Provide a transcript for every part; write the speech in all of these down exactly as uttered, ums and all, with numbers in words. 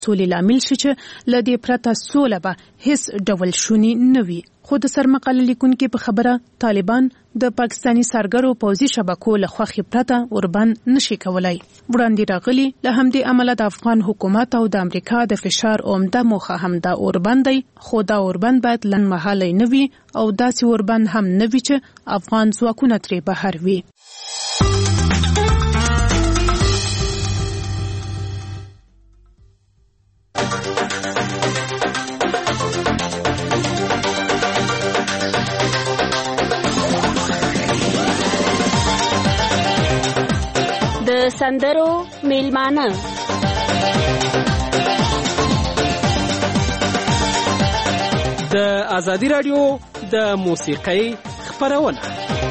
سولې لامل شي چې له دې پرته سوله به هیڅ ډول شونې نه وي. خو د سرمقاله لیکونکي په خبره طالبان د پاکستاني سرګرو پوځي شبکو له خوښې پرته اوربند نشي کولای. وړاندې راغلي له همدې امله د افغان حکومت او د امریکا د فشار عمده موخه هم د اوربند دی، خو دا اوربند باید لنډمهالی نه وي او داسې اوربند هم نه وي چې افغان ځواکونه ترې بهر وي. د سندرو میلمانه د ازادي رادیو د موسیقۍ خپرونه.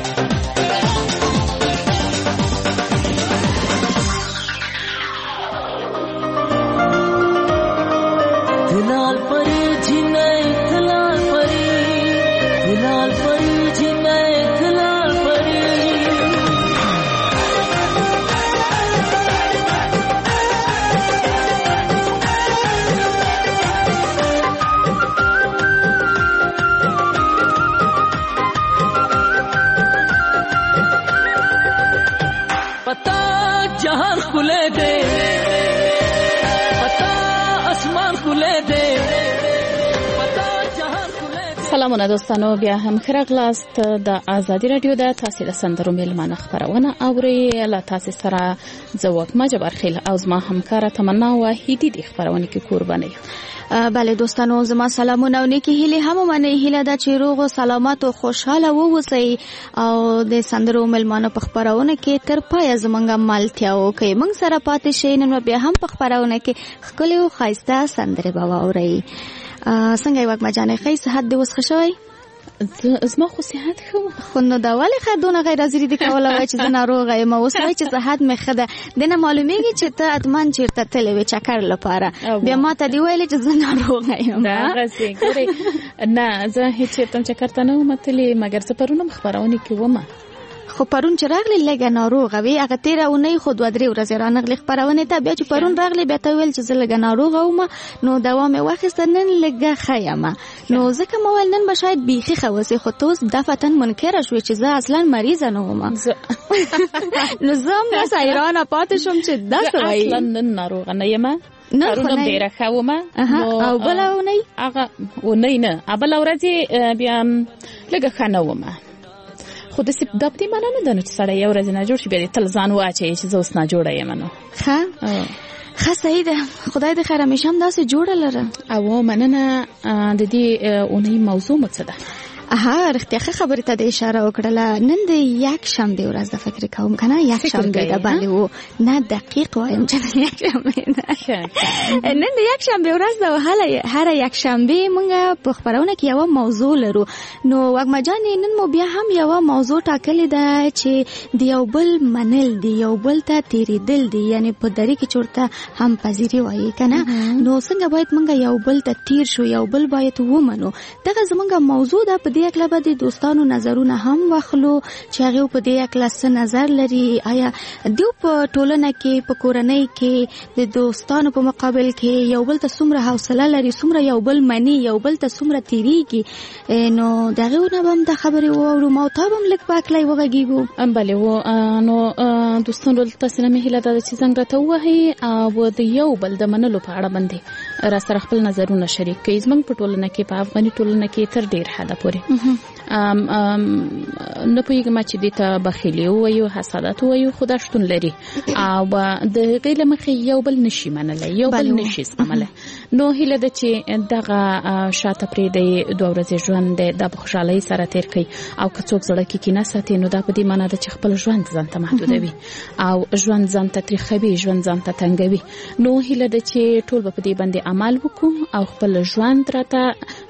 دلال پری جنای دلال پری دلال پری جنای دلال پری पता जहान खुले दे पता اسمان खुले दे पता जहान खुले दे. سلامونه دوستانو، بیا هم ښه راغلاست. د ازادي رادیو د تاسو له سندرو میلمانه خبرونه اوري. له تاسو سره زه وکما جبار خیل او زما همکاره تمنا واحدی د خبرونه کې قرباني. بله دوستانو، زما سلامونه او نیکی هیله هم منه. هیله ده چې روغ او سلامت او خوشاله ووسئ او د سندرو میلمانه په خبرونه کې تر پای زمونږه مالتیا وکړئ. موږ سره پاتې شئ. نن بیا هم په خبرونه کې ښکلې او ښایسته سندرې به واورئ. څنګه یې وکما جانې، ښه صحت دې اوس ښه شوی؟ زما خو صحت ښه و، خو نو دا ولې ښه دونه غیر حاضري دې کوله وایي چې زه ناروغه یم؟ اوس وایي چې صحت مې ښه ده. دې نه معلومیږي چې ته اتمن چېرته تللی وې چکر لپاره، بیا ما ته دې ویلې چې زه ناروغه یم. دغسې ګورئ، نه زه هېڅ چېرته هم چکر ته نه وم تلې، مګر زه پرون هم خپرونې کې ومه. خو پرون چې راغلی لږه ناروغه وې، هغه تېره اونۍ خو دوه درې ورځې رانغلې خپرونې ته، بیا چې پرون راغلی بیا ته ویل چې زه لږه ناروغه وم، نو دوا مې واخیسته، نن لږه ښه یم. نو ځکه ما ویل نن به شاید بیخي ښه وسې، خو ته اوس دفعتا منکره شوې چې زه اصلا مریضه نه وم. نو زه هم داسې حیرانه پاتې شوم چې داسې وایي. اصلا نن ناروغه نه یم، پرون هم ډېره ښه ومه. او بله اونۍ هغه اونۍ نه، بله ورځې بیا لږه ښه نه ومه. خو داسې دا په دې معنا نه ده نو چې سړی یو ورځې ناجوړ شي بیا دې تل ځان واچوي چې زه اوس ناجوړه یم. نو ښه ښه صحیح ده، خدای دې خیر همیشه هم داسې جوړه لره. او مننه. د دې اونۍ موضوع مو څه ده؟ ها رښتیا ښه خبرې ته د اشاره وکړله. نن د یک شنبې ورځ د فکر کوم که نه یک شنبې ده. بلې و نه دقیق وایم چې د یک شنبې ده. نن د یک شنبې ورځ ده او هره یک شنبې موږ په خپرونه کې یوه موضوع لرو. نو وږمه جانې نن مو بیا هم یوه موضوع ټاکلې ده چې د یو بل منل دي، یو بل ته تېرېدل دي، یعنې په دري کې چورته هم پذیري وایي که نه. نو څنګه باید موږ یو بل ته تېر شو، یو بل باید ومنو. دغه زموږ موضوع ده. په دې اکله به د دوستانو نظرونه هم واخلو چې هغه په دې اکله څه نظر لري. آیا دوی په ټولنه کې په کورنۍ کې د دوستانو په مقابل کې یو بل ته څومره حوصله لري، څومره یو بل مني، یو بل ته څومره تیریږي؟ نو دغه نه به هم د خبرې واورو او تا به هم لږ په اکله وغږیږو. بلې و نو دوستانو تاسو نه مې هیله ده چې زنګ راته ووهئ او د یو بل د منلو په اړه باندې را سره خپل نظرونه شریک کړئ. زموږ په ټولنه کې په افغاني ټولنه کې تر ډېر حده پورې ام ام نه پوهیږم چې دې ته بخیلي ووایو، حسادت ووایو، خو دا شتون لري او د هغې له مخې یو بل نشي منلی، یو بل نشي زغملی. نو هیله ده چې دغه شاته پرېږدئ، دوه ورځې ژوند دی دا په خوشحالۍ سره تېر کړئ. او که څوک زړه کې کینه ساتي نو دا په دې معنا ده چې خپل ژوند ځان ته محدودوي او ژوند ځان ته تریخوي، ژوند ځان ته تنګوي. نو هیله ده چې ټول به په دې باندې عمل وکړو او خپل ژوند راته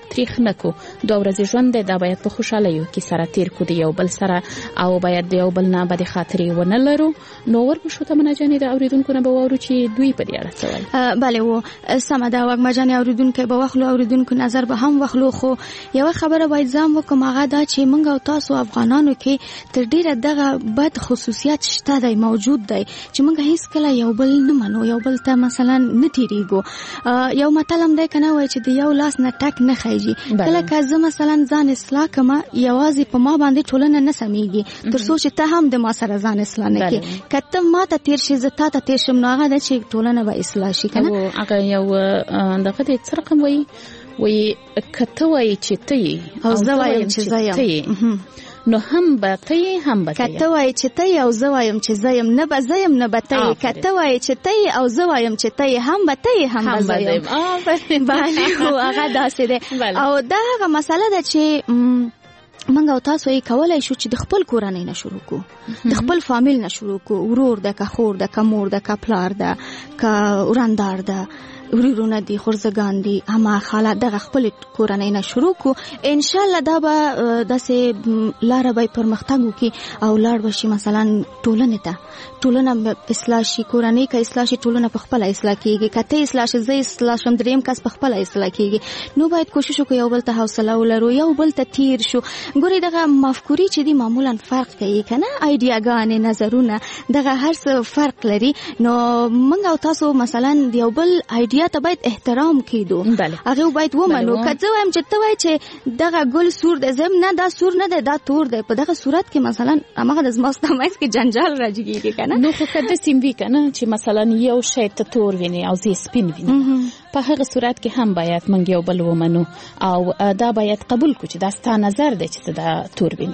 تریخ نکو دوه ورځې ژوند دی دا باید په خوشحالیو کې سره تیر کړو د یو بل سره او باید د یو بل نه بدې خاطرې ونه لرو. نو ورپسې تمنا جانې د اوریدونکو نه به واورو چې دوی په دې اړه څه وایي. بله و سمه ده وږمه جانې اوریدونکي به واخلو اوریدونکو نظر به هم واخلو خو یوه خبره باید ځان وکړم هغه دا چې موږ او تاسو افغانانو کې تر ډیره دغه بد خصوصیات شته دی موجود دی چې موږ هیڅ کله یو بل نه منو یو بل ته مثلا نه تیریږو. یو متل هم دی که نه وایي چې د یو لاس نه ټک نه خیږي. کله که زه مثلا ځان اصلاح کړم یوازې په ما باندې ټولنه نه سمیږي تر څو چې ته هم د ما سره ځان اصلاح نه کړې. که ته ما ته تیر شي زه تا ته تیر شم نو هغه ده چې ټولنه به اصلاح شي که نه. هغه یو دغه دی څه رقم وایي وایي که ته وایي چې ته یې او زه وایم چې زه یم نو هم به ته یې هم به ته یې. که ته وایي چې ته یې او زه وایم چې زه یم نه به زه یم نه به ته یې. که ته وایي چې ته یې او زه وایم چې ته یې هم به ته یې هم به زه یم. بله هغه داسې دی. او دا هغه مسله ده چې منګ او تاسو یې کولای شو چې د خپل کورنۍ نه شروع کو د خپل فامیل نه شروع کو ورور ده که خور ده که مور ده که پلار ده که ورندار ده ورورونه دي خورزګان دي اما خاله دغه خپل کورنۍ نه شروع کو ان شاء الله دا به داسې لار به پرمختګ وکي او لار بشي مثلا ټولنه ته ټولنه اصلاح شي کورنۍ که اصلاح شي ټولنه په خپل اصلاح کیږي کته اصلاح شي زې اصلاح شم دریم کس په خپل اصلاح کیږي. نو باید کوشش وکړو یو بل ته حوصله ولرو یو بل ته تیر شو. ګوري دغه مفکوري چې دی معمولا فرق کوي کنه ایډیاګانې نظرونه دغه هر څه فرق لري. نو موږ او تاسو مثلا یو بل ایډیا ته باید احترام کیدو هغه باید ومنو. کله وایم چې ته وای چې دغه ګل سور دی زم نه دا سور نه دی دا تور دی په دغه صورت کې مثلا هغه د زماستمایس کې جنجال راځي کنه. نو خو کده سیم وی کنه چې مثلا یو شی ته تور ویني او زی سپین ویني په هغه صورت کې هم باید منګ یو بل ومنو او دا باید قبول کو چې دا ستا نظر دی چې دا تور ویني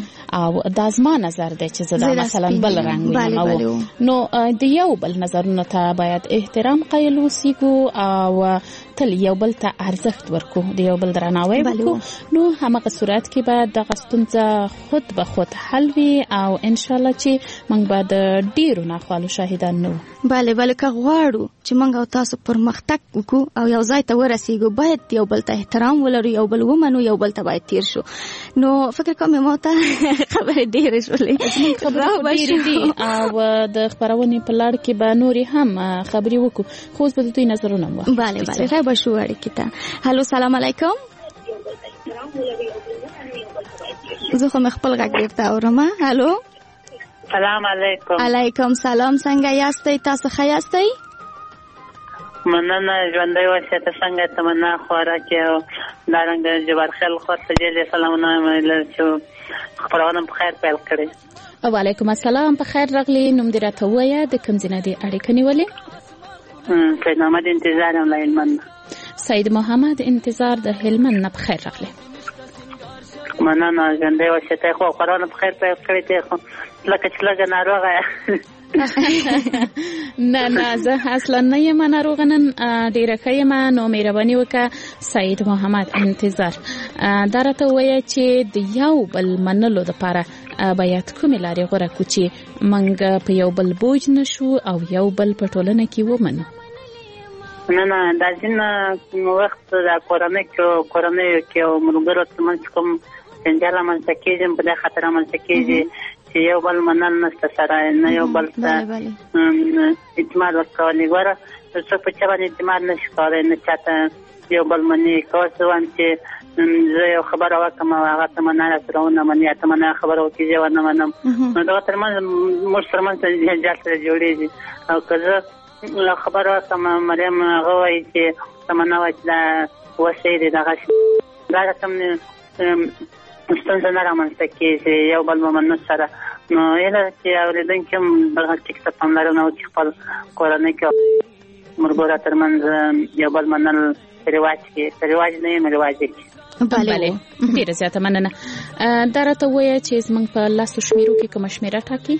او دا زما نظر دی چې دا مثلا بل رنگ ویني. نو د یو بل نظرونو ته باید احترام قایل وسیګو او تل یو بل ته ارزښت ورکو د یو بل درناوی وکړو. نو همغه صورت کې به د غستونځه خود به خود حل وي او ان شاء الله چې موږ به د ډیرو ناخوالو شاهدان نو. بله بله که غواړو چې موږ او تاسو پرمختګ وکړو او یو ځای ته ورسیږو باید یو بل ته احترام ولرو یو بل ومنو یو بل ته باید تیر شو. نو فکر کوم ما ته خبرې ډېرې شولې او د خبرونې په لړ کې به نورې هم خبرې وکړو خو اوس به د دوی نظرونه هم واخلو. بله بله غیر به شو اړیکې ته. هلو سلام علیکم. زه خو مې خپل غږ بیرته اورم. هلو سلام علیکم. علیکم سلام. څنګه یاستئ تاسو ښه یاستئ؟ مننه ژوندی اوسئ. ته څنګه تمنا خوراکي او دارنګه جبار خیل خور ته جلې سلامونه ویل چې خبرونه په خیر پیل کړې. وعلیکم السلام په خیر راغلی. نوم دې راته ووایه د کوم ځای نه دې اړیکه نیولې؟ سید محمد انتظار یم له هلمند. سید محمد انتظار د هلمند نه په خیر راغلی. مننه ژوندی اوسئ. ته خو خبرونه په خیر پیل کړې ته خو لکه چې لږه ناروغه نه نه زه اصلا نه یم ناروغه نن ډیره ښه یم. نو مهرباني وکړه سید محمد انتظار دا راته ووایه چې د یو بل منلو دپاره باید کومې لارې غوره کړو چې موږ په یو بل بوج نشو او یو بل په ټولنه کې ومنو. نه نه دا ځینې وخت د کورنۍ کې کورنیو کې او ملګرو ترمنځ کوم جنجال رامنځته کېږي په دې خاطر رامنځته کېږي چې یو بل منل نشته سره نه یو بل ته اعتماد ورکولی. ګوره څوک په چا باندې اعتماد نشي کولی نه چاته یو بل مني. که اوس وایم چې زه یو خبره وکړم او هغه ته مننه سره ونه مني یا ته مننه خبره وکړي زه ونه منم نو دغه ترمنځ موږ ترمنځ جنجال سره جوړېږي. او که زه خبره وکړم مریم هغه وایي چې تمنا وایي چې دا وسې دی دغه دا رقم ستونزه نه رامنځته کېږي یو بل ومنو سره. نو هیله چې اورېدونکي هم دغه ټکي ته پاملرنه وکړي خپل کورنۍ کې ملګرو ترمنځ یو بل منل رواج کې رواج نه یم رواج کې. بله ډېره زیاته مننه. دا راته ووایه چې زموږ په لاسو شمېرو کې کومه شمېره ټاکي؟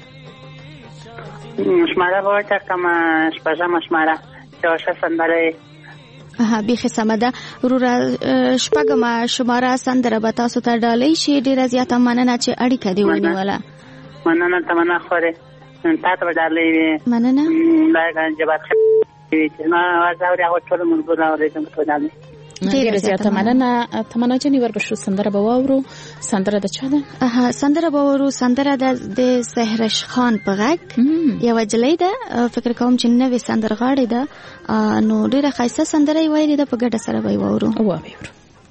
شماره به وټاکم شپږمه شماره چې واښه سندره. ها بیخي سمه ده وروره. شپږمه شماره سندره به تاسو ته ډالۍ شي. ډېره زیاته مننه چې اړیکه دې ونیوله. مننه تمنا خورې تا ته به ډالۍ وي. مننه دا جبار چې ما اواز اوري هغه ټول ملګرو اورېدم ته ډالۍ. ډیره زیاته مننه. تمنا جنې وربشو سندره به واورو. سندره د چا ده؟ اها سندره به واورو. سندره د سحرش خان په غږ یوه جلۍ ده، فکر کوم چې نوې سندرغاړې ده، نو ډیره ښایسته سندره یې ویلې ده، په ګډه سره به یې واورو. واورو.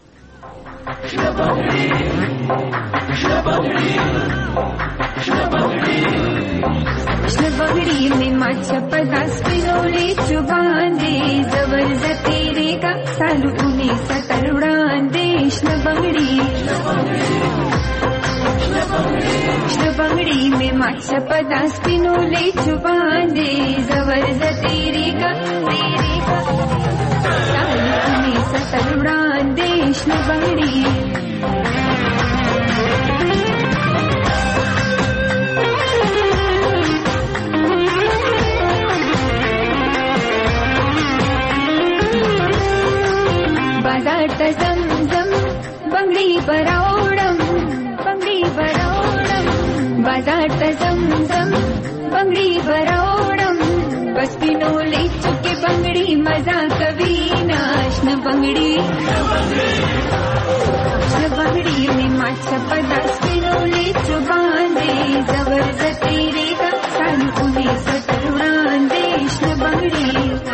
شنه بغړی می ماچا پداس پینولې چوباندې زبر زتیرې کا سالو اونې ستر وړاندې شنه بغړی شنه بغړی می ماچا پداس پینولې چوباندې زبر زتیرې کا تیرې کا سالو اونې ستر وړاندې شنه بغړی بازار ته زم زم بنگړي براوړم بنگړي براوړم بازار ته زم زم بنگړي براوړم بس پینولې چکه بنگړي مزا کوي ناشنه بنگړي شنه بنگړي می ماچا پداس پینولې چوباندې زبر زتیرې کا سالو اونې ستر وړاندې شنه بنگړي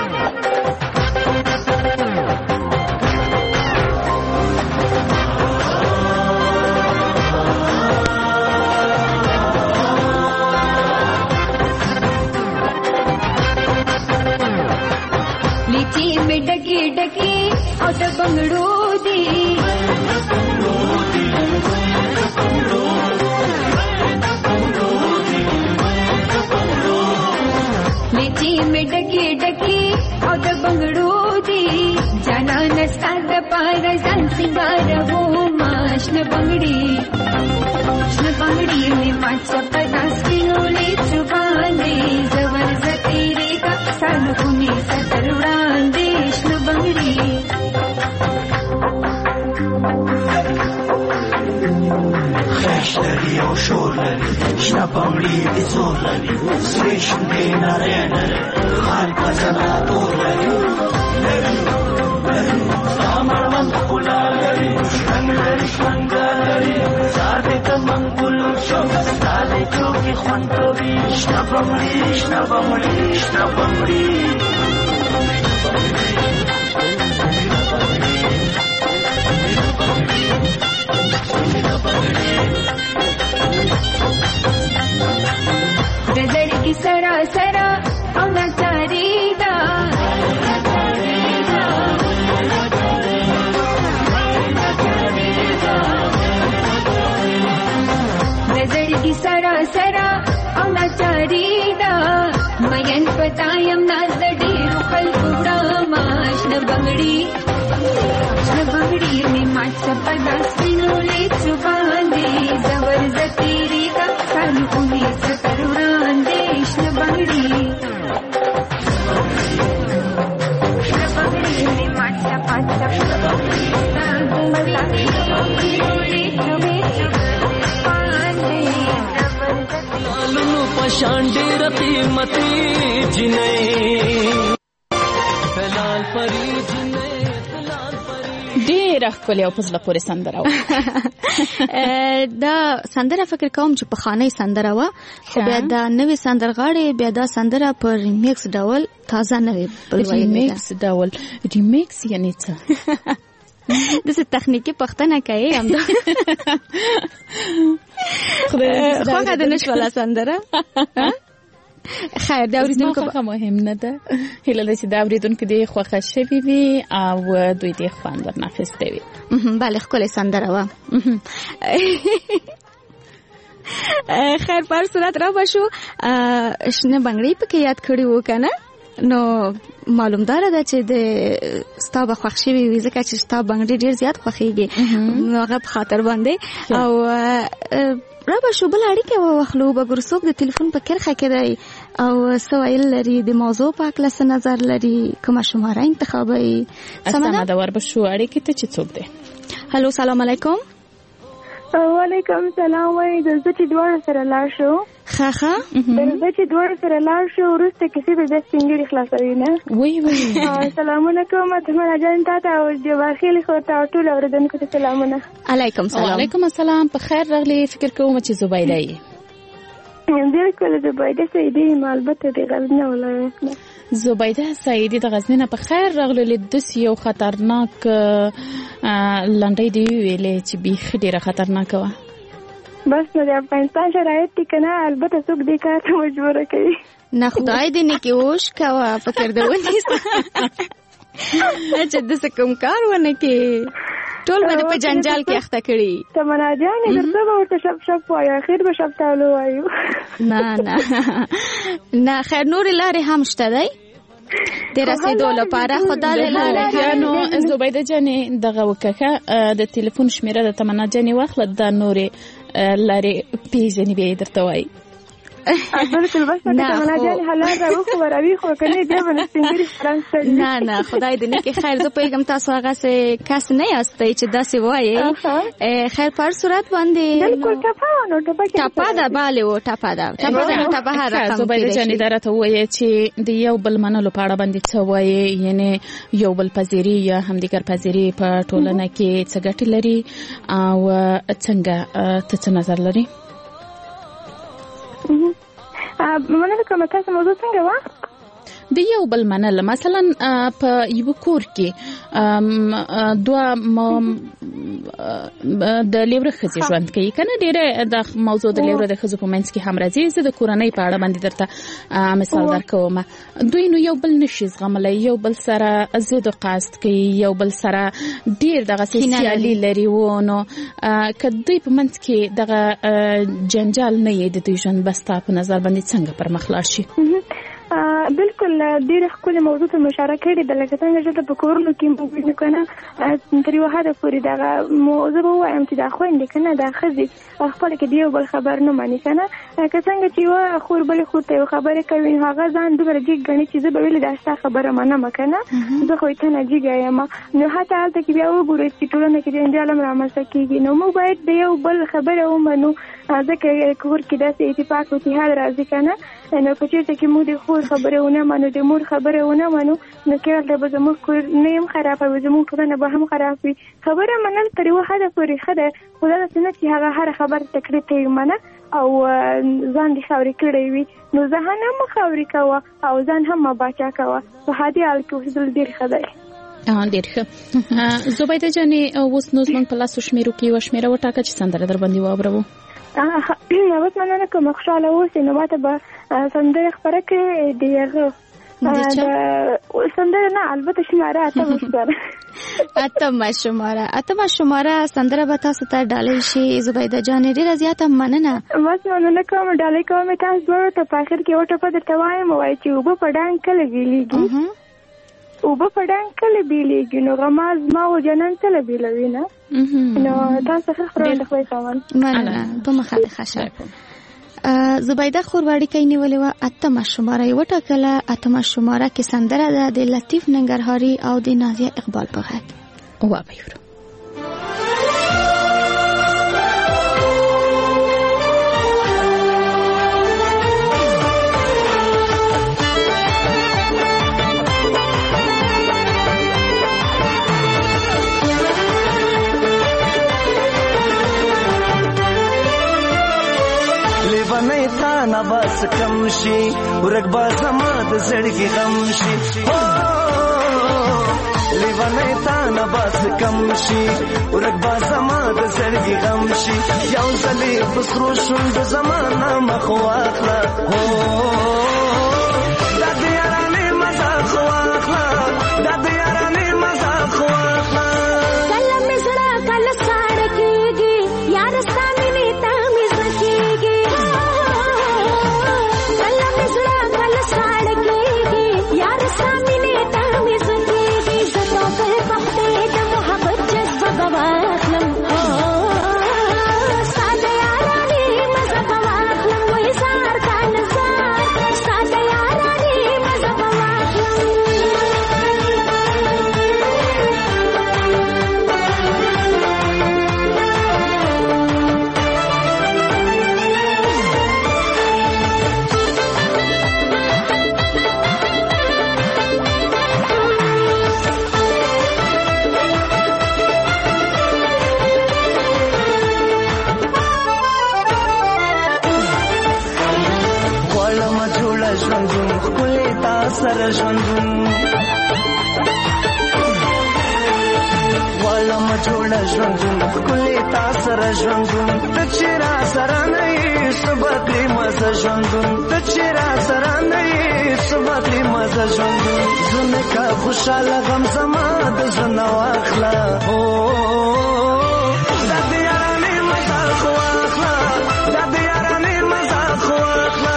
डकी डकी और त बंगड़ो दी लीची में डकी डकी और त बंगड़ो दी जाना नस्ता द पार ज़ंज़िबार वो माश न बंगड़ी न बंगड़ी में माचा पदास किनोले चुबाने जवर ज़तीरे का सालू उन्हें सतर उड़ांदे न बंगड़ी خش لري او شور لري شنه بنگړي دي زور لري سټیشن کې ناره ناره خال پزنا تور لري سامر من کولا لري څنګه لري څنګه لري ساده ته منګول شو ساده چوکي خوان کوي شنه بنگړي شنه بنگړي شنه بنگړي गजर की सरा सरा औना चारीदा गजर की सरा सरा औना चारीदा मयन पतायम नाजडी रुकल कुड़ा माश न बंगड़ी न बंगड़ी में माचा पदास पिनोले चुबांदे जबर जतीरी का सालू उन्हें सतर उड़ांदे न बंगड़ी न बंगड़ी में माचा पाचा पिनोले चुबांदे जबर लालू पशांडे रती मती जिने फलाल परी जिने ډیره ښکلې او په زړه پورې سندره وه. دا سندره فکر کوم چې پخوانۍ سندره وه، خو بیا دا نوې سندرغاړې بیا دا سندره په ریمیکس ډول تازه نوې بل ویلې ده. ریمیکس ډول ریمیکس یعنې څه؟ داسې تخنیکي پوښتنه کوي همدا. خوښه دې نه شوله سندره؟ خیر، د اوریدونکو خوښه مهم نه ده. هیله ده چې د اوریدونکو دې خوښه شوې وي او دوی دې خوند ورنه اخیستی وي. بله، ښکلې سندره وه. خیر، په هر صورت را به شو شنه بنګړۍ پکې یاد کړي وو که نه؟ نو معلوم داره ده چې د ستا به خوښ شوي وي، ځکه چې ستا بنګړۍ ډېر زیات خوښېږي، نو هغه په خاطر باندې. او را به شو بله اړیکه واخلو، به ګورو څوک د تلیفون په کرښه کې دی او څه ویل لري، د موضوع په هکله څه نظر لري، کومه شماره انتخابوي. سمه ده، ور به شو اړیکې ته چې څوک دی. هلو، سلام علیکم. وعلیکم سلام. وای د زه چې دواړه سره لاړ شو. ښه ښه درځه چې دواړه سره لاړ شو وروسته کیسې به بیا سپین ږیري خلاصوي نه وی وی سلامونه کوم تمنا جان تاته او جواخیل خو ته ټول اوریدونکو ته سلامونه علیکم سلام وعلیکم السلام په خیر راغلی فکر کوم چې زبیده یې بالکل زبیده سیدی البته د غزنی ولایت زبیده سیدی د غزنی نه په خیر راغلی د یو خطرناک لنډۍ دی ویلې چې بیخ ډیره خطرناک و بس نو د افغانستان شرایط دي کنه البته څوک دې کار ته مجبور کوي نه خدای دې نه کې وښ کاوه فکر دې ونی چې د څه کوم کار ونه کې ټول باندې په جنجال کې اخته کړي تمنا جان درته به ورته شپ شپ وایي اخر به شپ تاولو وایو نه نه نه خیر نور لارې هم شته دی د رسیدو لپاره خدا له لارې نو زبیده جانې دغه وکړه د ټلیفون شمیره د تمنا جانې واخله د نورې لارې پیژنې به درته وایي بالکل بس تمنا جان حلال راو خو راوي خو کنه دې باندې څنګه فرانسه نه نه خدای دې نه کې خیر زه پیغام تاسو هغه څه کس نه یاستئ چې داسې وایي خیر پر صورت باندې بالکل ټپا نو ټپا کې ټپا دا باله و ټپا دا ټپا دا ټپا هر رقم زبیده جان درته وایي چې د یو بل منلو په اړه باندې څه وایي یعنی یو بل پذیری یا همدیګر پذیری په ټولنه کې څه ګټه لري او څنګه ته څه نظر لري مننه کوم تاسو موضوع څنګه و د یو بل منل مثلا په یو کور کې دوه د لیوره خزي ژوند کوي کنه ډیره د موضوع د لیوره د خزو په منځ کې هم راځي زه د کورنۍ په اړه باندې درته مثال درکوم دوی نو یو بل نشي زغملای یو بل سره زید او قصد کوي یو بل سره ډیر دغه سیالي لري ونه کدی په منځ کې دغه جنجال نه یې د دوی ژوند بستا په نظر باندې څنګه پر مخ لاړ شي بالکل ډېر خپل موضوع ته مشارکت کړي د لکه څنګه چې په کورونو کې موږ نه کنه تر یو حد پورې دا موضوع وایم چې دا خويندې کنه دا خزي خپل کې دیو بل خبر نه مانی کنه که څنګه چې و خور بل خور ته خبره کوي هغه ځان دومره جګ غني چې زه به ویل دا څه خبره منه مکنه زه خو ته نه جګ یم نو حتی حالت کې بیا وګورئ چې ټولنه کې جنجال رامنځته کیږي نو موږ باید دیو بل خبره ومنو ځکه کور کې داسې اتفاق او اتحاد راځي کنه نو په چیرته کې موږ د خور خبره ونه منو د مور خبره ونه منو نو کله د زموږ کور نه هم خراب وي زموږ ټولنه به هم خراب وي خبره منل تر یو حد پورې خده خدای د سنت چې هغه هر خبر تکلیف ته منه او ځان دي خوري کړی وي نو ځان هم خوري کوه او ځان هم باچا کوه په هدي حال کې وسدل ډیر خدای اه ډیر ښه زبیده جانې اوس نو زموږ په لاسو شمیرو کې و شمیره وټاکه چې سندره در باندې واورو اه اوس مننه کوم خوشاله اوسې نو ماته به سندره خبره کې دیغه سندره نه البته شماره اتم شماره اتم شماره اتم شماره سندره به تاسو ته ډالۍ شي زبیده جان ډیره زیاته مننه بس مننه کوم ډالۍ کوم تاسو ته په اخر کې وټه په درته وایم وای چې وب په ډان کله ویلېږي وب په ډان کله ویلېږي نو غماز ما او جنن کله ویلوي نه نو تاسو ښه خبره ده خو کوم مننه په مخاله خشه زبیده خورواړی کې نیولې و اتم شماره یو ټکله اتم شماره کې سندره ده د لطیف ننګرهاري او د نازیه اقبال په غږ او وایو لیوانه تا نباس کم شي ورک باز ما د زړګي غم شي لیوانه تا نباس کم شي ورک باز ما د زړګي غم شي یو ځلې بسرو شوند زمانہ مخواخلا هو د دیارانه مزه خواخلا د دیارانه مزه خواخلا کله مزړه کله ساړ کېږي یار ستامي نیتا سره ژوندون والا ما جوړه ژوندون ښکلې تا سره ژوندون ته چې را سره نه یې څه بدلې مزه ژوندون ته چې را سره نه یې څه بدلې مزه ژوندون زه مې که خوشحاله غم زما د زړه نه واخله هو دا د یارانې مزه خو واخله دا د یارانې مزه خو واخله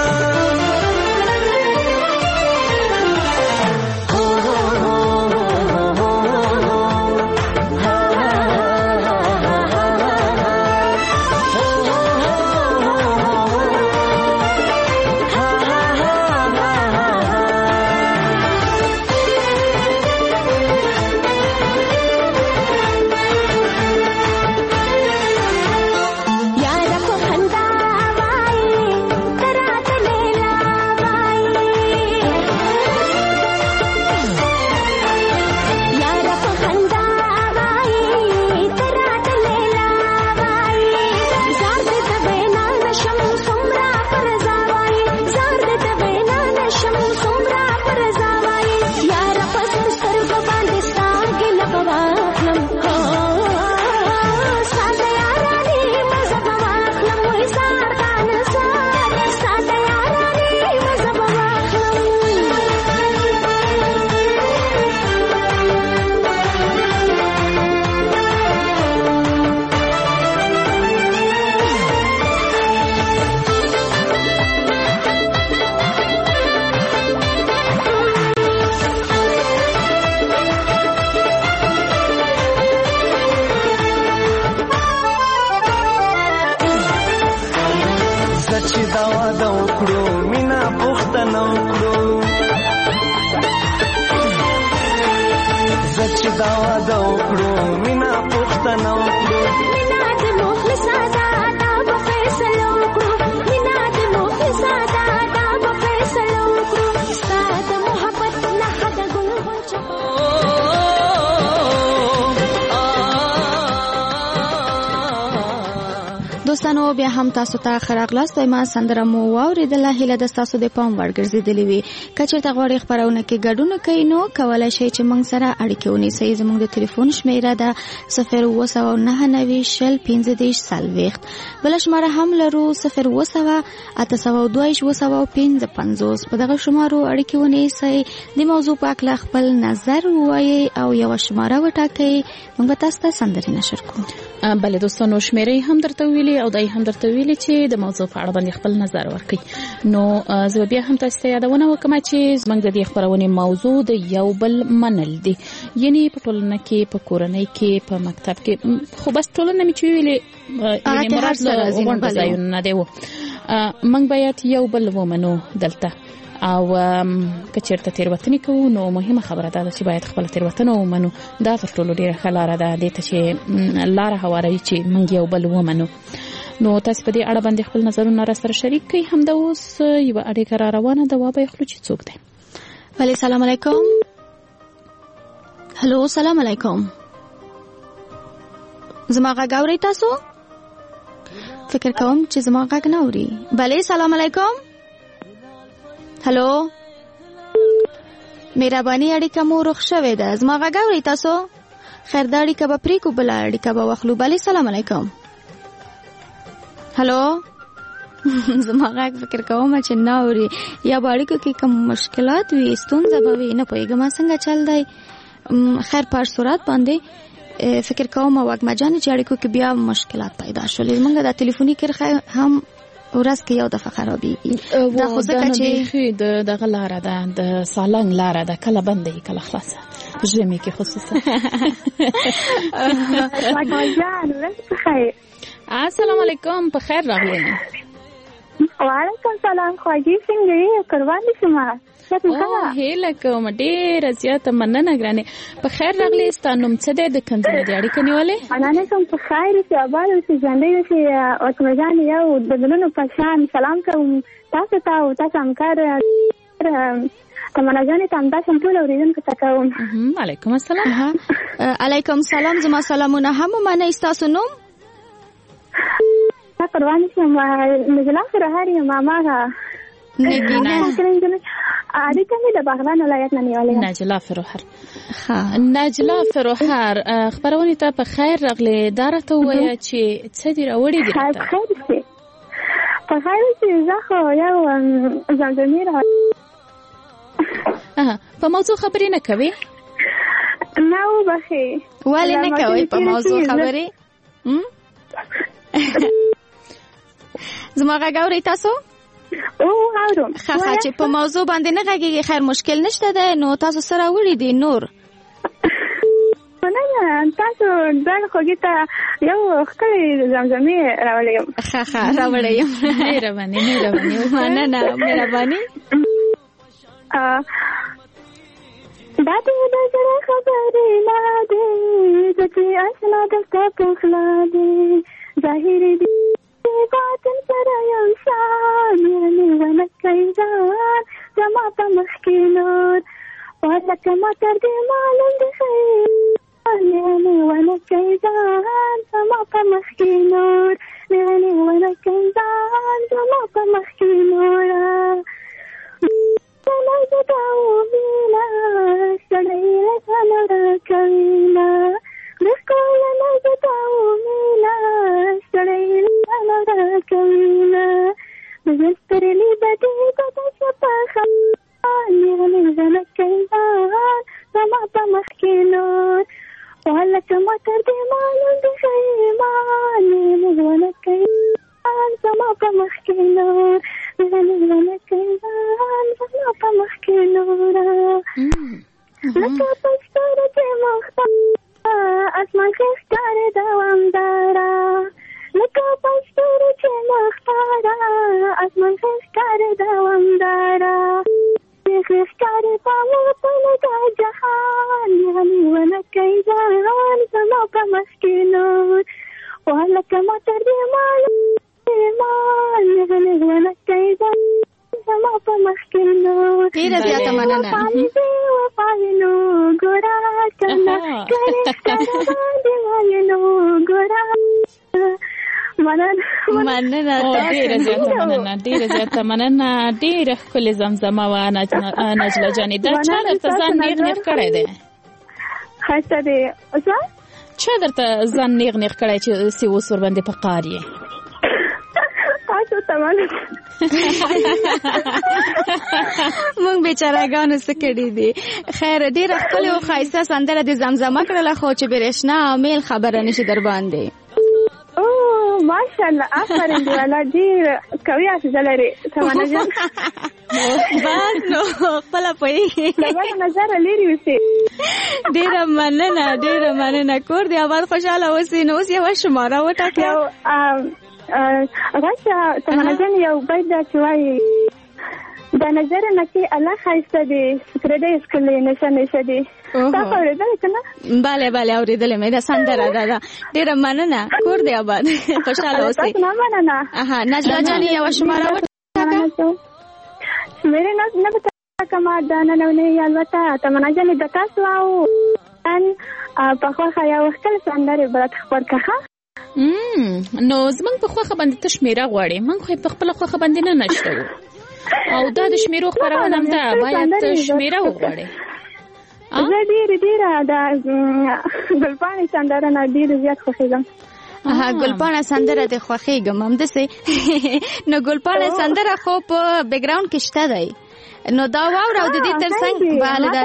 دوستانو بیا هم تاسو ته ښه راغلاست. ما سندره مو واورېدله. هیله ده ستاسو د پام وړ ګرځېدلې وي. که چېرته غواړئ خپرونه کې ګډون کوئ نو کولی شئ چې موږ سره اړیکې ونیسئ. زموږ د تلیفون شمیره ده صفر اووه سوه نهه نوي شل پنځه دېرش څلوېښت. بله شماره هم لرو صفر اووه سوه اته سوه دوه ویشت اووه سوه پنځه پنځوس. په دغه شمارو اړیکې ونیسئ، د موضوع په هکله خپل نظر ووایئ او یوه شماره وټاکئ. موږ به تاسو ته سندرې نشر کوو. بله دوستانو، شمیرې هم درته ویلي او دای هم درته ویلي چې د موضوع په اړه باندې خپل نظر ورکړي. نو زه بیا هم تاسو ته یادونه وکړم چې زموږ د دې خپرونې موضوع د یو بل منل دي، یعنی په ټولنه کې، په کورنۍ کې، په مکتب کې، خو بس ټولنه مې چې ویلې یعنی مراد له غونډو ځایونو نه دی. موږ باید یو بل ومنو دلته، او که چېرته تېروتنې کوو نو مهمه خبره دا ده چې باید خپله تېروتنه ومنو. دا تر ټولو ډېره ښه لاره ده دې ته چې لاره هواروي چې موږ یو بل ومنو. نو تاسو په دې اړه باندې خپل نظرونه را سره شریک کړئ. همدا اوس یوه اړیکه را روانه ده، وابخلو چې څوک دی. بله، سلام علیکم. هلو، سلام علیکم. زما غږ اورئ تاسو؟ فکر کوم چې زما غږ نه اوري. بله، سلام علیکم. هلو، مهرباني اړیکه مو رخ شوې ده. زما غږ اورئ تاسو؟ خیر، دا اړیکه به پرېږدو، بله اړیکه به واخلو. بله، سلام علیکم. هلو، زما غږ فکر کوم چې نه اوري، یا به اړیکو کې کوم مشکلات وي، ستونزه به وي، نه پوهېږم څنګه چل دی. خیر، په هر صورت باندې فکر کوم وږمه جانې چې اړیکو کې بیا مشکلات پیدا شول. زموږ د تلیفوني کرښه هم ورځ کې یو دفعه خرابېږي. دا خو ځکه چې د دغه لاره ده، د سالنګ لاره ده، کله بنده وي کله خلاصه، په ژمي کې خصوصا. السلام علیکم، په خیر راغلی. وعلیکم سلام، خواږی څنګه یې؟ قربان دي شما. او هیله کوم، ډېره زیاته مننه ګرانې. په خیر راغلی. ستا نوم څه دی؟ د کوم ځای دې اړیکه نیولې؟ مننه کوم، په خیر اوسې، اباد اوسې، ژوندی اوسې. وسمه جانې یو د ګلونو په شان سلام کوم تاسو ته او تاسو همکار تمنا جانې ته همداسې ټول اورېدونکو ته کوم. علیکم السلام. علیکم سلام. زما سلامونه هم ومنئ. ستاسو نوم؟ قربان شم، نجلا فرهاری ماما ها. نگینه. اړیکه مې د بغلان ولایت نه نیولې. نجلا فروهر. ها نجلا فروهر خبرونه ته په خیر راغلي. دا راته وایي چې څه دی راوړي دي راته. خیر په خیر چې زه خو یو زمزمې را اه په موضوع خبرې نه کوي؟ نه وبخي. ولې نه کوي په موضوع خبرې؟ زما غږ اورئ تاسو؟ او اورم. ښه چې په موضوع باندې نه غږیږي خیر مشکل نشته ده. نو تاسو سره وړي دي نور؟ نه تاسو ځان خوږی ته یو ښکلې زمزمې راوړی یم. ښه ښه راوړی یم. مهرباني مهرباني مننه مهرباني. دا دې د زړه خبرې نه دي د چې اشنا دسته پخلا دي ظاهري دي باطن سره یو شان یعنې ونه کوي ځان زما په مخ کې نور ولکه ما تر دې معلوم دي خیر یعنې ونه کوي ځان زما په مخ کې نور یعنې ونه کوي ځان زما په مخ کې نور Mina, Sadaya Sanara Kavina, Riskola Nazatao Mina, Sadaya Sanara Kavina, Vesperli Badi Bata Chapaha, Nirana Kaivan, Samapa Maskinor, Walla Kamatar de Malan de Shaiman, Nirana Kaivan, Samapa Maskinor, Nirana Kaivan, Samapa Maskinor. لکه پستره چې مختاره اسمان خستاره دوامداره لکه پستره چې مختاره اسمان خستاره دوامداره خستاره په موطن د جهان یعنې ونه کوي ځان زما په مخ کې نور ولکه ما تر دې معلوم ایمان یعنې ونه کوي ځان زما په مخ کې نور. ډېره زیاته مننه. وایلو ګورا کنه کرے کرے باندې وایلو ګورا مننه مننه ډېره زیاته مننه ډېره زیاته مننه ډېره ښکلې زمزمه وه نجله جانې. دا چا درته ځان نیغ نیغ کړی دی؟ ښایسته دی. چا درته ځان نیغ نیغ کړی چې اوس اوس ورباندې په قار یې؟ تاسو ته مننه. مونږ بیچارهګانو څه کړي دي. خیر ډېره ښکلې او ښایسته سندره دې زمزمه کړله خو چې برېښنا او میل خبره نشي در باندې. او ماشاءالله آفرین دی والا ډېر قوي حافظه لري سمانه جان. بس نو خپله پوهېږي له بله نظره لرې اوسې. ډېره مننه ډېره مننه. کور دې آباد خوشحاله اوسې. نو اوس یوه شماره وټاکه. راشه سمانه جان یو بیت دا چې وایي د نظر نه چې الله ښایسته دی پردی ښکلی نشه نشه دی. تاسو اورېدلی که نه؟ بله بله اورېدلې مې. دا سندره ده ده. ډېره مننه. کور دی آباد خوشحاله اوسئ. تاسو نه مننه. نجله جانې یوه شماره وټاکه. شمېرې نه به تاکمه د ننونۍ البته تمنا جانې د تاسو او په خوښه یو ښکلې سندرې به راته خپور کړه. نو زمونږ په خوښه باندې ته شمېره غواړې. موږ خو په خپله خوښه باندې نه نشته وو او دا د شمېرو خپرونه هم ده. باید شمېره وغواړې. زه ډېرې ډېره د ګلپاڼې سندره نه ډېره زیات خوښېږم. ګلپاڼه سندره دې خوښېږم همداسې. نو ګلپاڼه سندره خو په بیکګراونډ کې شته دی. نو دا واوره او د دې ترڅنګ باله دا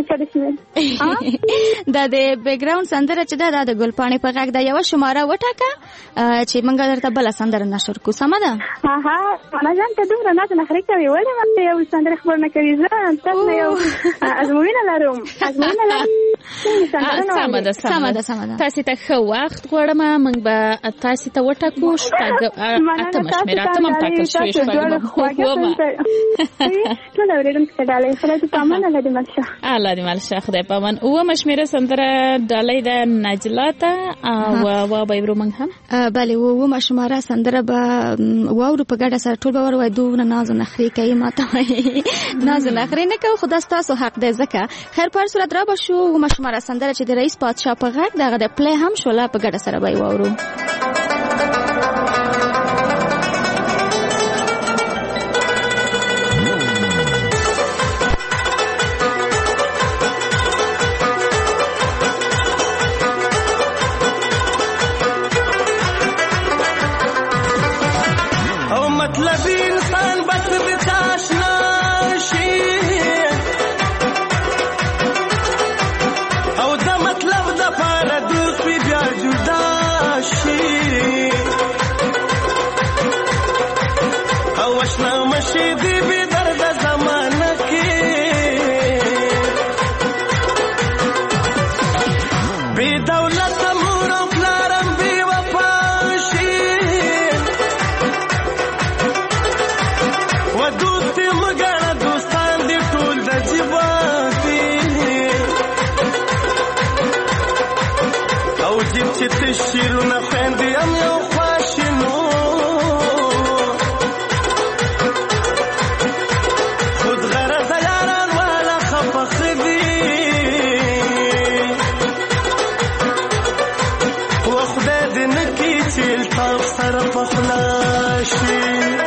دا د بیکګراونډ سندره چې ده دا د ګلپاڼې په غږ ده. یوه شماره وټاکه چې موږ درته بله سندره نشر کړو. سمه ده؟ ها مانا جان ته دومره ناز نخرې کوي ولې ماته یو سندره خبر نه کوي؟ زه تاسو نه یو ازموینه لرم ازموینه لرم. سمه ده سمه ده سمه ده. تاسې ته ښه وخت غواړم. موږ به تاسې ته وټاکو شپږ اتمه شمېره اتمه هم ټاکل شوې شپږمه اوومه. ټول اورېدونکو ته ډالۍ خدای دې په امان الله دې مل شه. الله دې مل شه خدای په امان. اوومه شمېره سندره ډالۍ ده نجلا ته او وبایبرو موږ هم. بلې اوومه شماره سندره به واورو په ګډه سره ټول به وروایي. دومره ناز و نخرې کوي ماته وایي. ناز و نخرې نه کوو خو دا ستاسو حق دی ځکه. خیر په هر صورت را به شو. اوومه شماره سندره چې د رئیس پادشاه په غږ دغه د پلی هم شوله په ګډه سره به یې واورو. دولت مور او پلارم بې وفا شي و دوستي مګړه دوستان دې ټول د جیبان دي او جیب چې تشیرونه خویندې هم یو خواشینو خود غرضه یاران والا خفخ دي و خدای دې نکي چې الطاف سره پخلا شي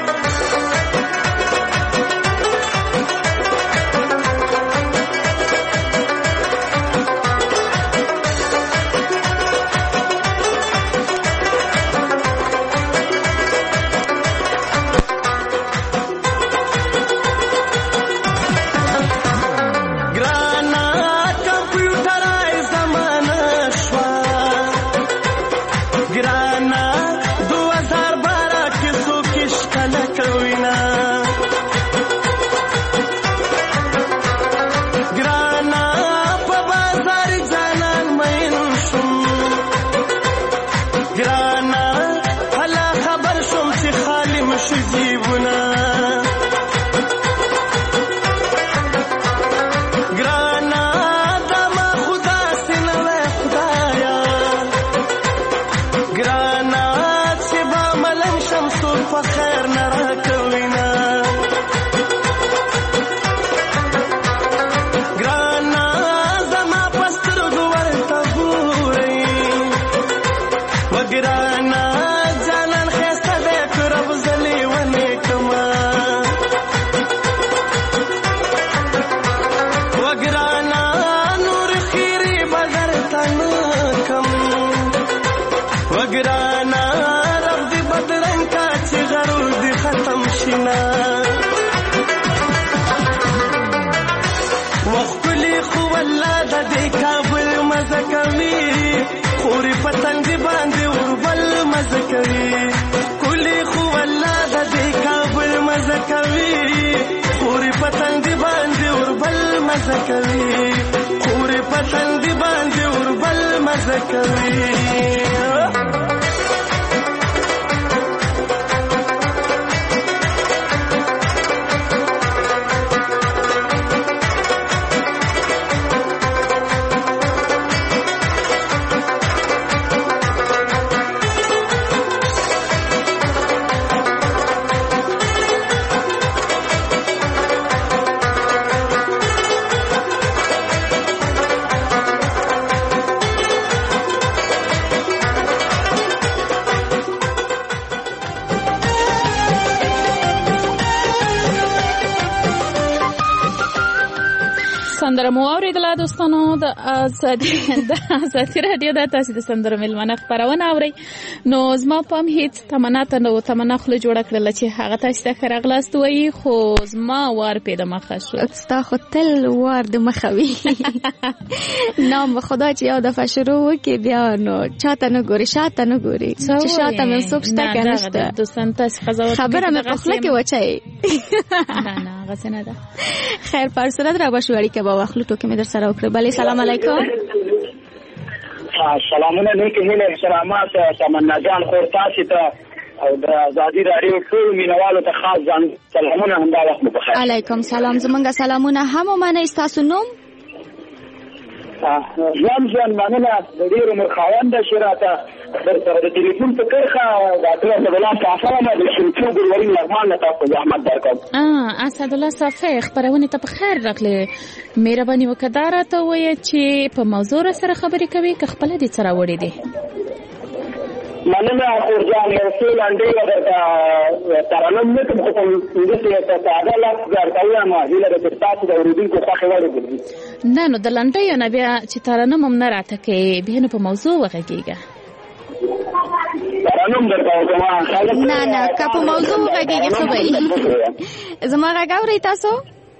کوي خوري پتن دی باندې وربل مزه کوي سندره مو اوریدله دوستانو د ازادي د ازادي رادیو د تاسو د سندره ملمنه خبرونه اوري نو زما پام هیڅ تمنا ته نو تمنا خله جوړ کړل چې هغه تاسو ته خرغلاست وي خو زما وار په د مخه شو ستا خو تل وار د مخه وي نام خدا چې یو دفعه شروع وکي بیا نو چاته نه ګوري شاته نه ګوري چې شاته مې څوک شته کنه شته دوستان تاسو قضاوت خبره مې په خله کې وچای نه نه غسنه ده خیر پر سره را بشو اړیکه به واخلو ټوکې مې در سره وکړه بله سلام علیکم سلامونه نیکې هیلې احترامات تمنا جان خور تاسو ته او د ازادي راډیو ټول مینوالو ته خاص ځان سلامونه همدا وخت مو بخیر علیکم سلام زمونږ سلامونه هم منه تاسو نوم ځان ځان مننه د ډیرو مرخوانده شراته د ټلیفون په کرخه د ټول د بلان صافه ما د شنتو ګوروري نغمان تاسو زحمت درکوم اه اسد الله صافه خبرونه ته په خیر راغله مهرباني وکړه ته وایي چې په موضوع سره خبرې کوي که خپل دې سره وړي دي مننه خورجان یو څه لاندې ورته ترنم نه کوم کوم دې ته ساده لاس ورته ما هیله د تاسو د اوریدونکو څخه وړي نه نو د لاندې نه بیا چې ترنم هم نه راته کې به نه په موضوع وغږیږي ترنم درته نه نه که په موضوع وغږیږي څه وایي زما راګوري تاسو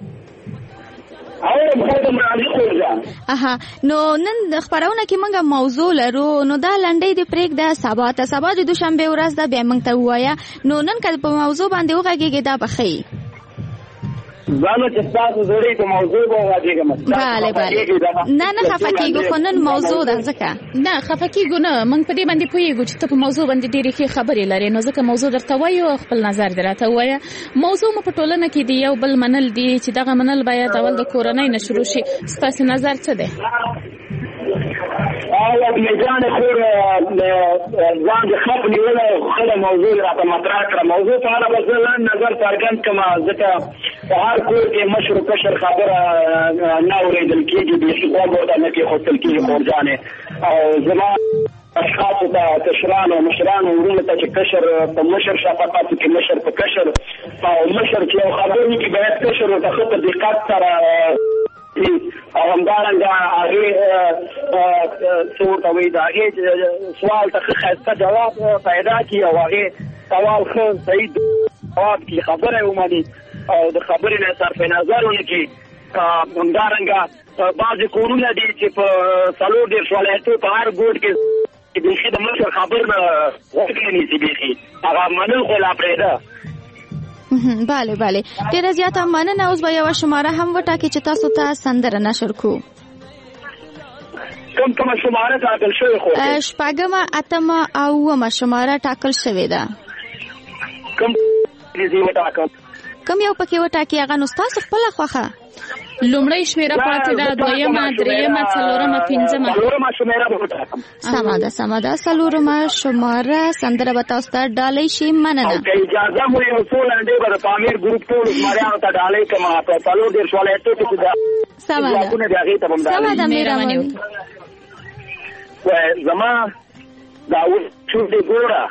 اها نو نن خبرونه کې موږ موضوع لرو نو دا لنډې د پریک د سبا ته سبا د دوشنبه ورځ دا بیا موږ ته وایا نو نن کله په موضوع باندې وغږیږي دا بخي زانو چې تاسو زړې په موضوع باندې غږم. bale bale نه نه خفه کیږو خو نن موضوع ده ځکه نه خفه کیږو نه موږ په دې باندې پوهیږو چې ته په موضوع باندې ډېرې ښې خبرې لرې نو ځکه موضوع درته وایو خپل نظر دې راته ووایه. موضوع مو په ټولنه کې د یو بل منل دي چې دغه منل باید اول د کورنۍ نه شروع شي. ستاسو نظر څه دی؟ او میجان خور ځان د خپ نیوله خله موضوع راته مطرح کړه. موضوع په اړه مثلا نظر څرګند کما ځکه په هر کور کې مشر کشر خبره نه اورېدل کېږي د شپږ ورته نه کې خپل کې خورجانې او زما اشخاص ته کشران او مشران ورونه ته چې کشر په مشر شفقت کې مشر په کشر او مشر چې خبرې کې باید کشر ته خپل دقت سره او همدارنګه هغه څورته وي دا هغه سوال ته خاصه جواب پیدا کی او هغه سوال خو صحیح جواب کی خبره ومني او د خبرې نه صرف نظر ونکي. همدارنګه بعضې کورونه دي چې په څلور دېرش ولایتو په هر ګوټ کې بیخي د مشر خبر نه غوږ نه نیسي بیخي هغه منل خو لا پرېږده. bale bale ډیره زیاته مننه. اوس به یوه شماره هم وټاکې چې تاسو ته سندره نشر کړو. کوم کومه شماره ټاکل شوې خو شپږمه اتمه او اوومه شماره ټاکل شوې ده. کوم دې وټاکل کوم یو پکې وټاکې هغه نو ستاسو خپله خوښه. لومړی شمیره پاتې ده دویمه درېیمه څلورمه پنځمه. څلورمه شمیره به وټاکم. سمه ده سمه ده څلورمه شماره سندره به تاسو ته ډالۍ شي. مننه. او که اجازه مو یو څو لنډې به د پامیر ګروپ ټولو زمریانو ته ډالۍ کړم په څلور دېرش ولایتو کې چې دا ځواکونه دي هغې ته به م ډالۍ. سمه ده مهرباني زما دا اوس شونډې ګوره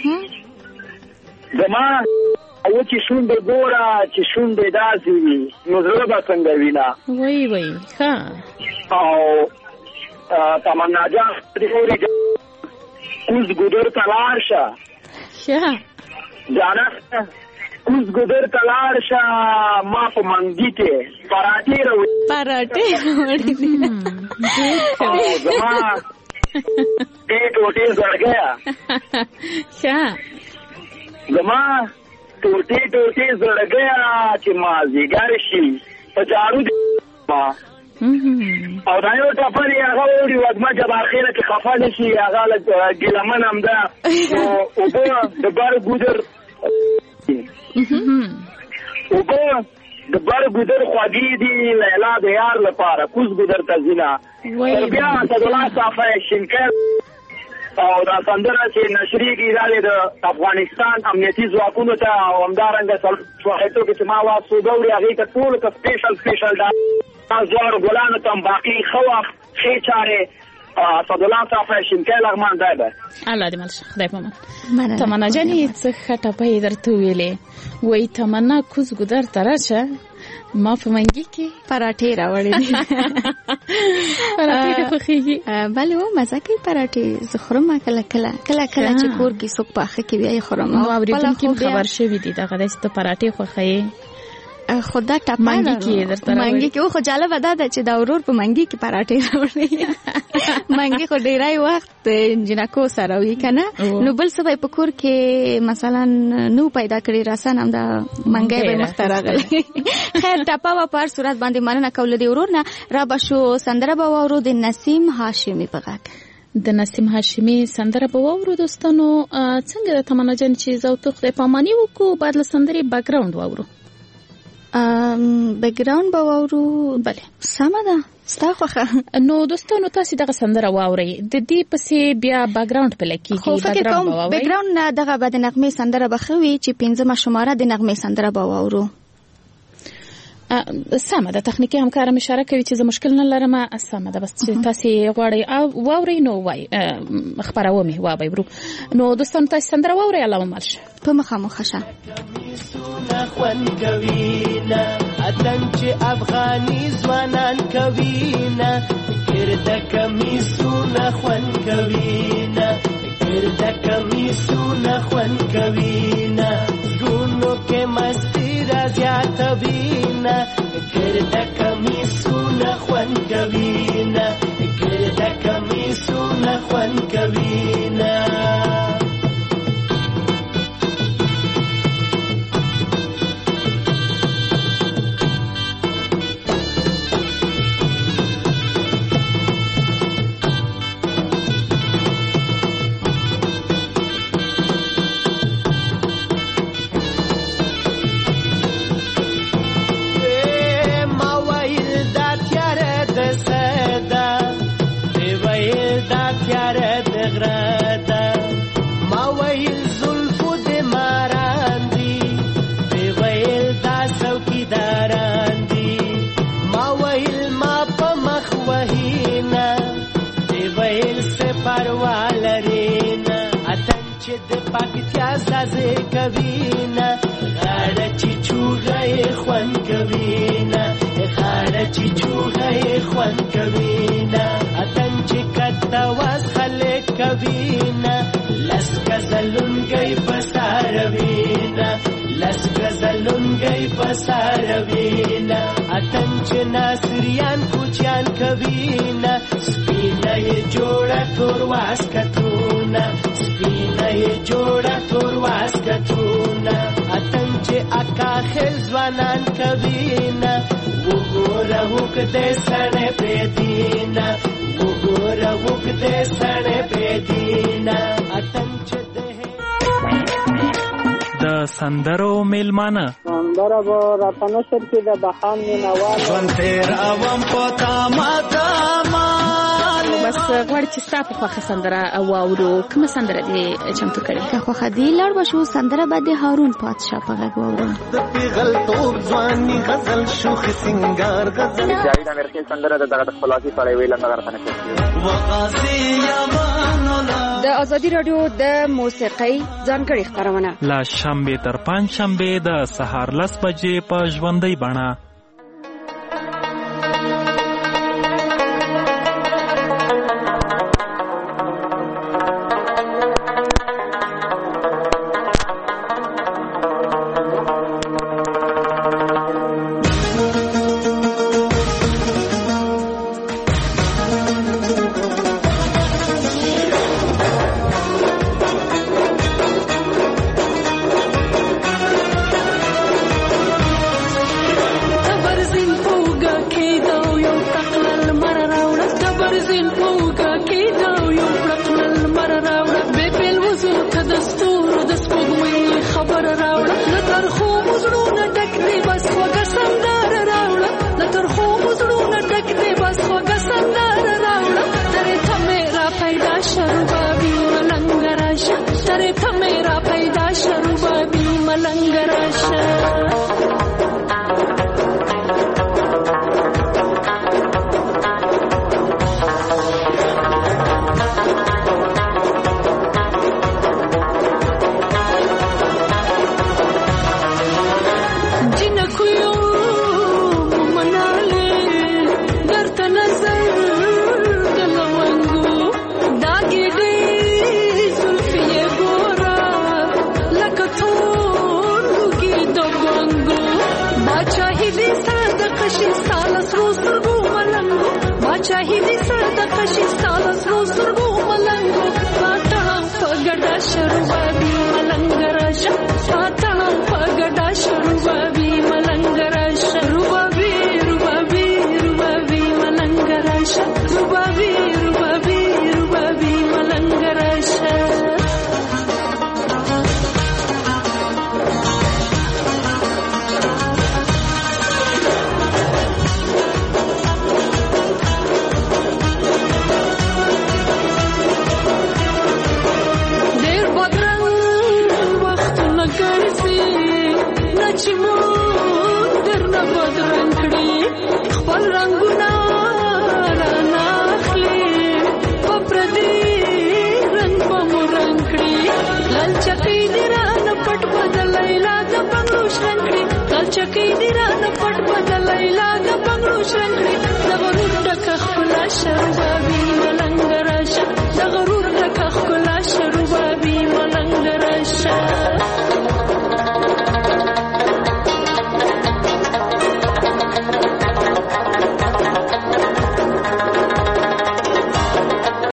زما او چې شونډې ګوره چې شونډې داسې وي نو زړه به څنګه وینه. وای وای ښه. او تمنا جان دې کوز ګودر ته لاړ شه. ښه جانه کوز ګودر ته لاړ شه ما په منګي کې پراټې راوړي پراټې راوړي او زما دې ټوټې زړ گیا. ښه زما ټوټې ټوټې زړ گیا چې مازدیګر شي په جارو دې ما او دا یو ټپر یې هغه وړي وږمه جب اخره کې خفه نه شي هغه ګیلمن همدا اوبه د بر ګودر اوبه د بر ګودر خوږې دي لیلا د یار لپاره کوز ګودر ته ځینه تر بیا اسدالله صافی شینکل او دا سندره چې نشریږي دا د افغانستان امنیتي ځواکونو ته او همدارنګه څلورو کې چې ما واسو دوري هغې ته ټولو ته سپیشل سپیشل دا زوار ګلانو ته باقي ښه وخت ښې چارې اسدالله صافی شینکل ارمان دی به الله دې مل شه خدای پامان. تمنا جانې څه ښه ټپه یې درته وویلې وایي تمنا کوز ګودر ته راشه ما په منګي کې پراټې راوړې دي. پراټې دې خوښېږي؟ بلې و مزه کوي پراټې زه خورم کله کله کله کله چې کور کې څوک پاخه کوي یې خورم. نو اورېدونکي هم خبر شوي دي دغه داسې ته پراټې خوښوې خو دا ټپه منګي کې درته راوړي. منګي کې خو جالبه دا ده چې دا ورور په منګي کې پراټې راوړي. منګي خو ډېری وخت جنکو سره وي که نه نو بل څه به یې په کور کې مثلا نو پیدا کړي راسن هم دا منګی به یې مخته راغلی. خیر ټپه وه په هر صورت باندې مننه کوو له دې ورور نه. را به شو سندره به واورو د نسیم هاشمي په غږ. د نسیم هاشمي سندره به واورو دوستانو. څنګه د تمنا جان چې زه او ته خدای پاماني وکړو باید له سندرې بیکګراوند واورو. بیکګراوند به واورو. بله سمه ده ستا خوښه. نو دوستانو تاسې دغه سندره واورئ د دې پسې بیا بیکګراوند پلی کېږي. خو فکر کوم بیکګراوند نه دغه به د نغمې سندره به ښه وي چې پنځمه شماره د نغمې سندره به واورو. سمه ده تخنیکي همکاره مې اشاره کوي چې زه مشکل نه لرم. سمه ده بس چې تاسې غواړئ واورئ نو وایي خپروه مې وابئ برو. نو دوستانو تاسې سندره واورئ الله مو مل شه په مخامخه شه. خوند کوینا اتن چې افغاني ځوانان کوینا ګرده کمیسونه خوند کوینا ګرده کمیسونه خوند کوینا ګونو کې مستی را زیاتوینا ګرده کمیسونه خوند کوینا ګرده کمیسونه خوند کوینا دا تیاره د غره ده ما ویل زلفو د ماران دي وی ویل دا څوکیداران دي ما ویل ما په مخ وهینه وی ویل څه پروا لري نه اتن چې د پکتیا زازې کوي نه غاړه چې چوغه یې خوند کوي نه غاړه چې چوغه یې خوند کوي نه اتن چې کته واس خلک کوي نه لس غزلونګي بساروي نه لس غزلونګي بساروي نه اتن چې ناصریان کوچیان کوي نه سپینه یې جوړه تور واس کتونه سپینه یې جوړه تور واس کتونه اتن چې اکا خل ځوانان کوي نه وګوره وکړه سړې پېدینا وګوره وکړه سړې پېدینا اتن چې د سندرو میلمانه سندره به راته نشر کې د بهان مینوال ژوند تېر اوم په تامه بس غواړي چې ستا په خوښه سندره واورو. کومه سندره دې چمتو کړې؟ که خوښه دې لاړ به شو سندره به د هارون پادشاه په غږ واورو. د پیغلتوب ځواني غزل شوخ سنگار غزل جاوید امرخیل سندره د دغه خپلواکي سره ویل نه غرفنه کوي. د ازادي رادیو د موسیقۍ ځانګړي خبرونه لا شنبه تر پنځ شنبه د سهار لس بجې په ژوندۍ بڼه. चकी दिरान पट बदलैला